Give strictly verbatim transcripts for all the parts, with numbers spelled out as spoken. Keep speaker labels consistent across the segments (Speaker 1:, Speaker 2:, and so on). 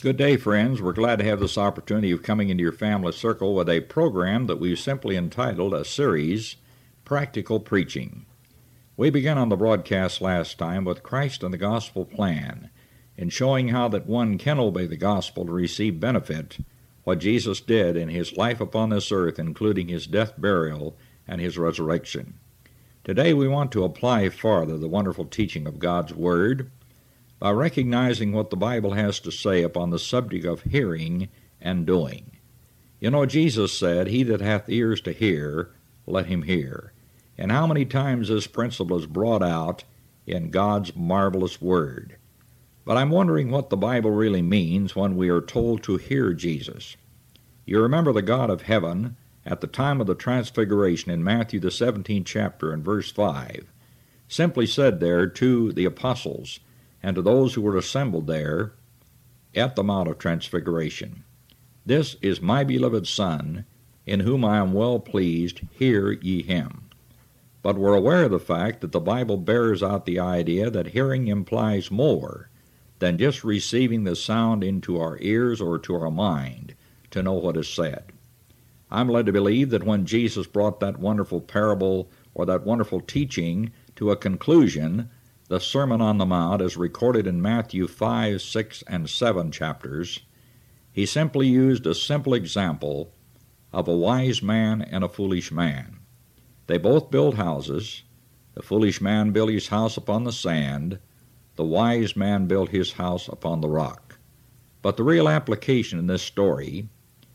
Speaker 1: Good day, friends. We're glad to have this opportunity of coming into your family circle with a program that we've simply entitled a series, Practical Preaching. We began on the broadcast last time with Christ and the Gospel Plan, in showing how that one can obey the gospel to receive benefit, what Jesus did in his life upon this earth, including his death, burial, and his resurrection. Today we want to apply farther the wonderful teaching of God's Word by recognizing what the Bible has to say upon the subject of hearing and doing. You know, Jesus said, "He that hath ears to hear, let him hear." And how many times this principle is brought out in God's marvelous Word. But I'm wondering what the Bible really means when we are told to hear Jesus. You remember the God of heaven at the time of the Transfiguration in Matthew the seventeenth chapter and verse five, simply said there to the apostles and to those who were assembled there at the Mount of Transfiguration, "This is my beloved Son, in whom I am well pleased, hear ye him." But we're aware of the fact that the Bible bears out the idea that hearing implies more than just receiving the sound into our ears or to our mind to know what is said. I'm led to believe that when Jesus brought that wonderful parable or that wonderful teaching to a conclusion, the Sermon on the Mount, as recorded in Matthew five, six, and seven chapters, he simply used a simple example of a wise man and a foolish man. They both built houses. The foolish man built his house upon the sand. The wise man built his house upon the rock. But the real application in this story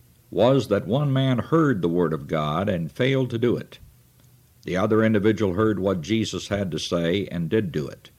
Speaker 1: was that one man heard the Word of God and failed to do it. The other individual heard what Jesus had to say and did do it.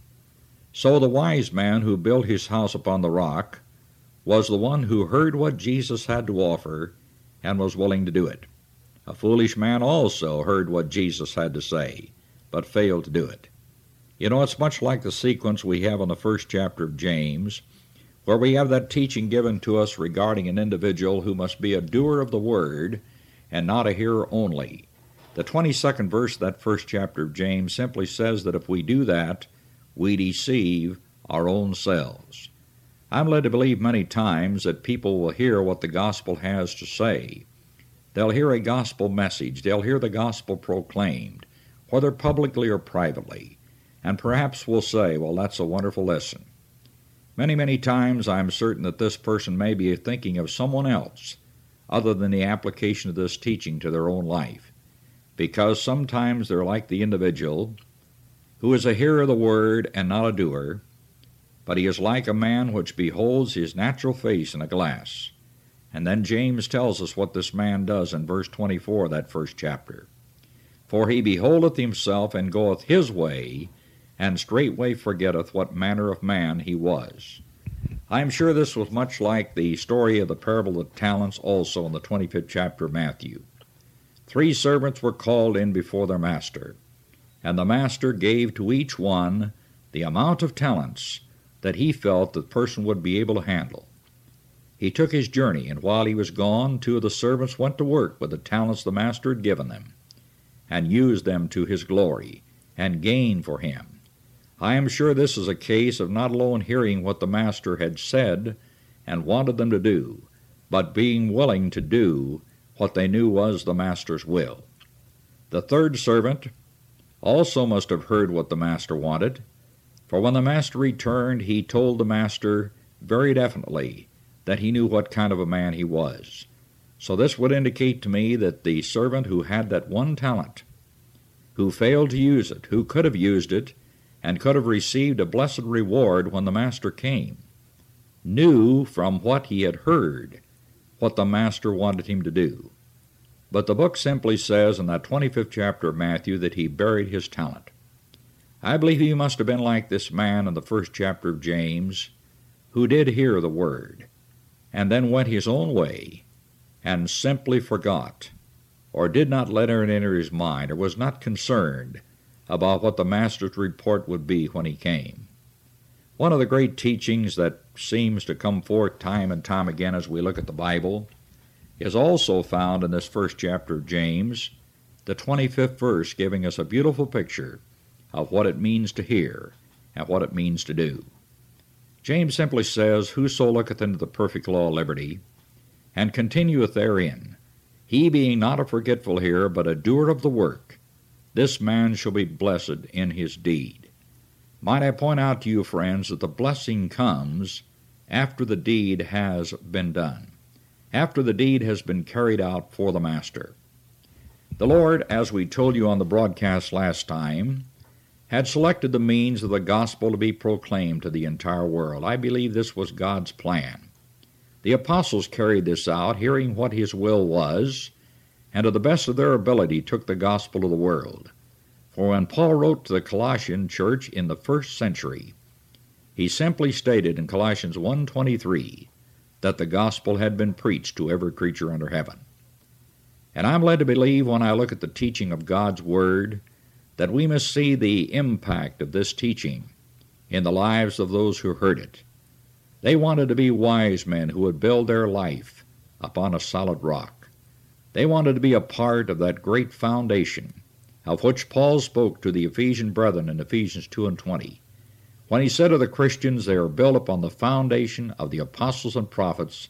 Speaker 1: So the wise man who built his house upon the rock was the one who heard what Jesus had to offer and was willing to do it. A foolish man also heard what Jesus had to say, but failed to do it. You know, it's much like the sequence we have in the first chapter of James, where we have that teaching given to us regarding an individual who must be a doer of the Word and not a hearer only. The twenty-second verse of that first chapter of James simply says that if we do that, we deceive our own selves. I'm led to believe many times that people will hear what the gospel has to say. They'll hear a gospel message. They'll hear the gospel proclaimed, whether publicly or privately, and perhaps will say, "Well, that's a wonderful lesson." Many, many times I'm certain that this person may be thinking of someone else other than the application of this teaching to their own life, because sometimes they're like the individual who is a hearer of the Word and not a doer, but he is like a man which beholds his natural face in a glass. And then James tells us what this man does in verse twenty-four of that first chapter. "For he beholdeth himself, and goeth his way, and straightway forgetteth what manner of man he was." I am sure this was much like the story of the parable of the talents also in the twenty-fifth chapter of Matthew. Three servants were called in before their master, and the master gave to each one the amount of talents that he felt the person would be able to handle. He took his journey, and while he was gone, two of the servants went to work with the talents the master had given them, and used them to his glory, and gain for him. I am sure this is a case of not alone hearing what the master had said and wanted them to do, but being willing to do what they knew was the master's will. The third servant also must have heard what the master wanted, for when the master returned, he told the master very definitely that he knew what kind of a man he was. So this would indicate to me that the servant who had that one talent, who failed to use it, who could have used it, and could have received a blessed reward when the master came, knew from what he had heard what the master wanted him to do. But the book simply says in that twenty-fifth chapter of Matthew that he buried his talent. I believe he must have been like this man in the first chapter of James, who did hear the Word, and then went his own way, and simply forgot, or did not let it enter his mind, or was not concerned about what the master's report would be when he came. One of the great teachings that seems to come forth time and time again as we look at the Bible is also found in this first chapter of James, the twenty-fifth verse, giving us a beautiful picture of what it means to hear and what it means to do. James simply says, Whoso looketh into the perfect law of liberty, and continueth therein, he being not a forgetful hearer, but a doer of the work, this man shall be blessed in his deed. Might I point out to you, friends, that the blessing comes after the deed has been done, after the deed has been carried out for the Master. The Lord, as we told you on the broadcast last time, had selected the means of the gospel to be proclaimed to the entire world. I believe this was God's plan. The apostles carried this out, hearing what his will was, and to the best of their ability took the gospel to the world. For when Paul wrote to the Colossian church in the first century, he simply stated in Colossians one twenty-three that the gospel had been preached to every creature under heaven. And I'm led to believe when I look at the teaching of God's Word that we must see the impact of this teaching in the lives of those who heard it. They wanted to be wise men who would build their life upon a solid rock. They wanted to be a part of that great foundation of which Paul spoke to the Ephesian brethren in Ephesians two and twenty, when he said of the Christians, they are built upon the foundation of the apostles and prophets,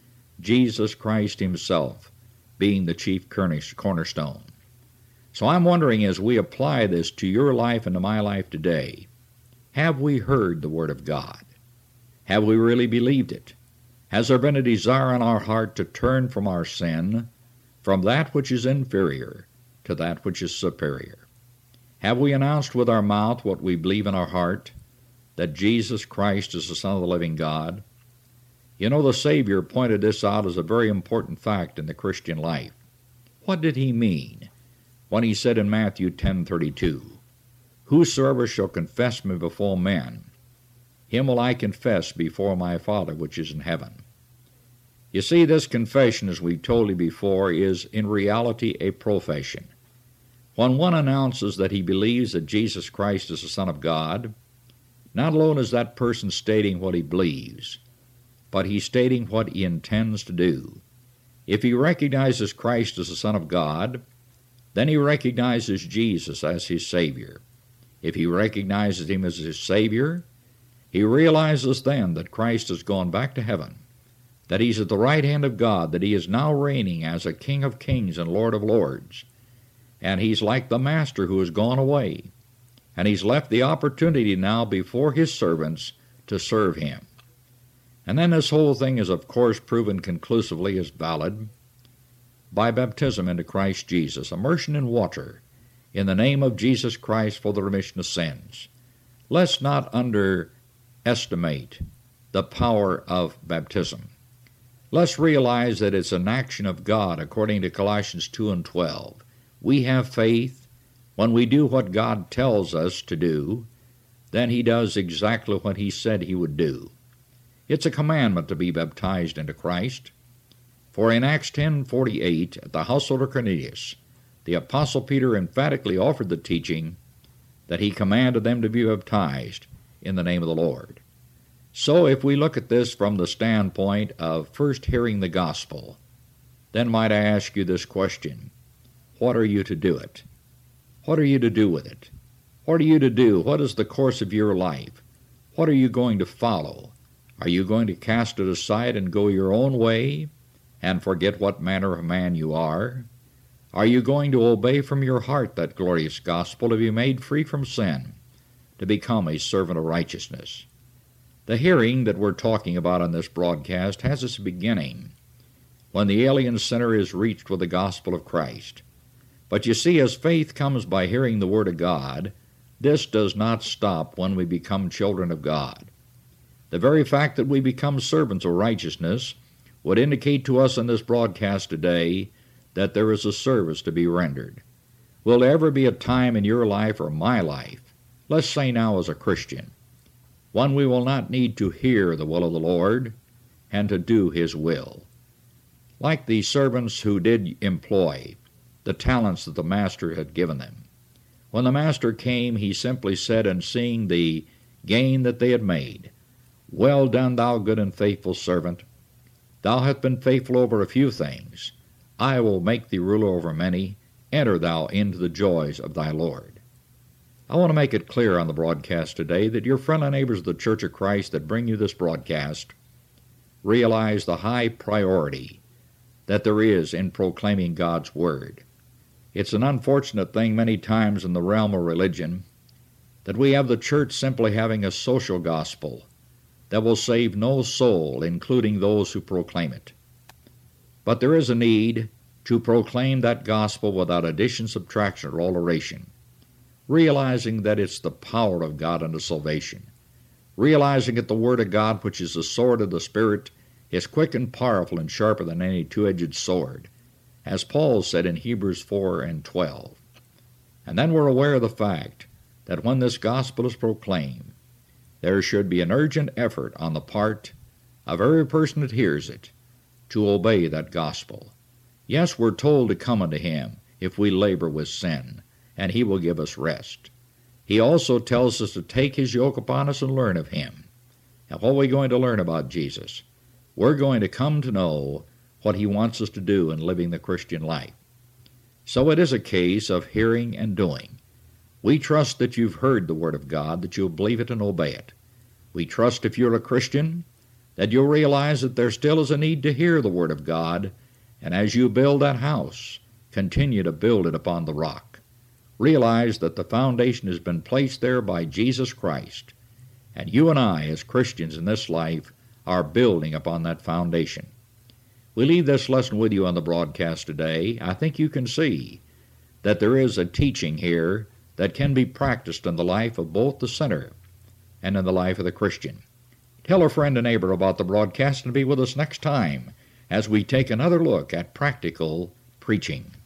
Speaker 1: Jesus Christ himself being the chief cornerstone. So I'm wondering, as we apply this to your life and to my life today, have we heard the Word of God? Have we really believed it? Has there been a desire in our heart to turn from our sin, from that which is inferior to that which is superior? Have we announced with our mouth what we believe in our heart, that Jesus Christ is the Son of the living God? You know, the Savior pointed this out as a very important fact in the Christian life. What did he mean when he said in Matthew ten thirty-two, Whosoever shall confess me before men, him will I confess before my Father which is in heaven. You see, this confession, as we told you before, is in reality a profession. When one announces that he believes that Jesus Christ is the Son of God, not alone is that person stating what he believes, but he's stating what he intends to do. If he recognizes Christ as the Son of God, then he recognizes Jesus as his Savior. If he recognizes him as his Savior, he realizes then that Christ has gone back to heaven, that he's at the right hand of God, that he is now reigning as a King of kings and Lord of lords, and he's like the Master who has gone away, and he's left the opportunity now before his servants to serve him. And then this whole thing is, of course, proven conclusively as valid by baptism into Christ Jesus, immersion in water in the name of Jesus Christ for the remission of sins. Let's not underestimate the power of baptism. Let's realize that it's an action of God according to Colossians two and twelve. We have faith. When we do what God tells us to do, then he does exactly what he said he would do. It's a commandment to be baptized into Christ. For in Acts ten forty-eight, at the household of Cornelius, the Apostle Peter emphatically offered the teaching that he commanded them to be baptized in the name of the Lord. So if we look at this from the standpoint of first hearing the gospel, then might I ask you this question: what are you to do it? What are you to do with it? What are you to do? What is the course of your life? What are you going to follow? Are you going to cast it aside and go your own way and forget what manner of man you are? Are you going to obey from your heart that glorious gospel to be made free from sin, to become a servant of righteousness? The hearing that we're talking about on this broadcast has its beginning when the alien sinner is reached with the gospel of Christ. But you see, as faith comes by hearing the Word of God, this does not stop when we become children of God. The very fact that we become servants of righteousness would indicate to us in this broadcast today that there is a service to be rendered. Will there ever be a time in your life or my life, let's say now as a Christian, when we will not need to hear the will of the Lord and to do his will? Like the servants who did employ the talents that the master had given them. When the master came, he simply said, in seeing the gain that they had made, Well done, thou good and faithful servant. Thou hast been faithful over a few things. I will make thee ruler over many. Enter thou into the joys of thy Lord. I want to make it clear on the broadcast today that your friendly neighbors of the Church of Christ that bring you this broadcast realize the high priority that there is in proclaiming God's Word. It's an unfortunate thing many times in the realm of religion that we have the church simply having a social gospel that will save no soul, including those who proclaim it. But there is a need to proclaim that gospel without addition, subtraction, or alteration, realizing that it's the power of God unto salvation, realizing that the Word of God, which is the sword of the Spirit, is quick and powerful and sharper than any two-edged sword, as Paul said in Hebrews four and twelve. And then we're aware of the fact that when this gospel is proclaimed, there should be an urgent effort on the part of every person that hears it to obey that gospel. Yes, we're told to come unto Him if we labor with sin, and He will give us rest. He also tells us to take His yoke upon us and learn of Him. And what are we going to learn about Jesus? We're going to come to know what He wants us to do in living the Christian life. So it is a case of hearing and doing. We trust that you've heard the Word of God, that you'll believe it and obey it. We trust if you're a Christian that you'll realize that there still is a need to hear the Word of God, and as you build that house, continue to build it upon the rock. Realize that the foundation has been placed there by Jesus Christ, and you and I, as Christians in this life, are building upon that foundation. We leave this lesson with you on the broadcast today. I think you can see that there is a teaching here that can be practiced in the life of both the sinner and in the life of the Christian. Tell a friend and neighbor about the broadcast and be with us next time as we take another look at practical preaching.